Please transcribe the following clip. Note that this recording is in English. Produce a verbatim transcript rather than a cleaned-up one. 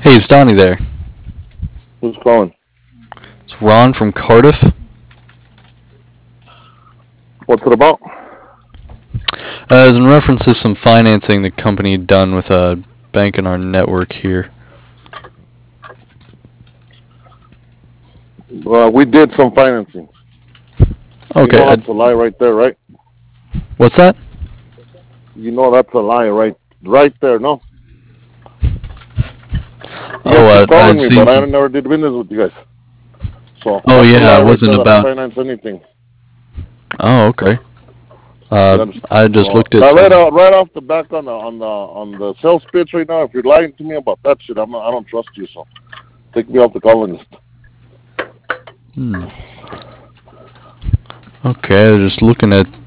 Hey, is Donnie there? Who's calling? It's Ron from Cardiff. What's it about? Uh, it's in reference to some financing the company had done with a bank in our network here. Uh, we did some financing. You Okay, know uh, that's a lie right there, right? what's that? You know that's a lie right right there, no? You guys Oh, keep uh, I calling me, seen but I some. never did business with you guys. So Oh that's a yeah, lie it right wasn't there that I about. finance anything. Oh, okay. You Uh, understand? I just So looked at that right some. out, right off the back on the on the on the sales pitch right now. If you're lying to me about that shit, I'm not, I don't trust you. So take me off the calling list. Hmm. Okay, I was just looking at